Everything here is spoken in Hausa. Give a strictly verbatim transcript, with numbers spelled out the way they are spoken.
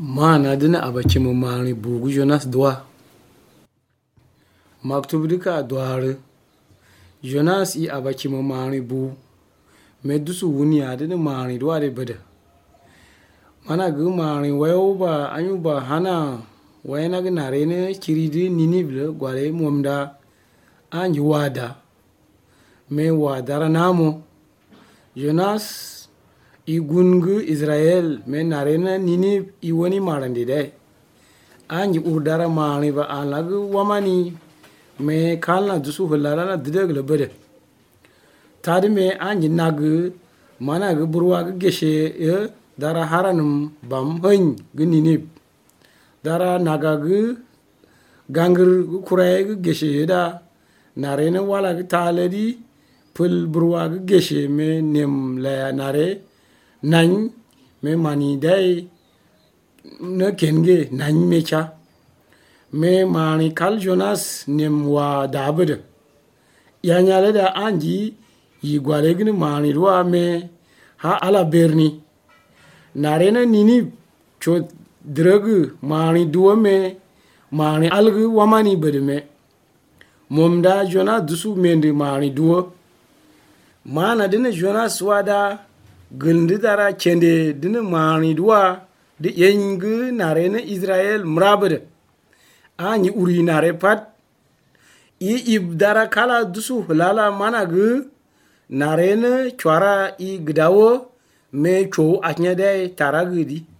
Mana dina abaki mu mani bugu Jonas dwa. Maktub dika dware. Jonas i abaki mu mani bu. Medusu wunya dina mani dwa de bada. Mana gu mani wayo ba anyu ba hana wayana ga nare ne kiridi Ninive gwale momda anji wada. Me wadara namo. Jonas i gungu Israel me narena Ninive i wani marandi de. Anji urdara mani ba alagu wamani me kalna dusu hulala na didagle bade. Tadi me anji nagu mana gu burwa gu geshe e dara haranum bam hany gu Ninive. Dara naga gu gangir gu kuraye gu geshe da narena wala gu taledi pul burwa gu geshe me nem la nare nany me mani day na kenge nany mecha me mani kal Jonas nem wa dabede yanyale da anji yi gwale gini mani ruwa me ha ala berni narena Ninive cho dregu mani duwa me mani algu wamani bede me momda Jonas dusu mendi mani duwa mana dina Jonas wada gulndi dara kende dina mani duwa di yengu narena Israel mrabede anyi uri nare pat i ib dara kala dusu hulala mana gu narena chwara i gdawo me cho atnya day taragudi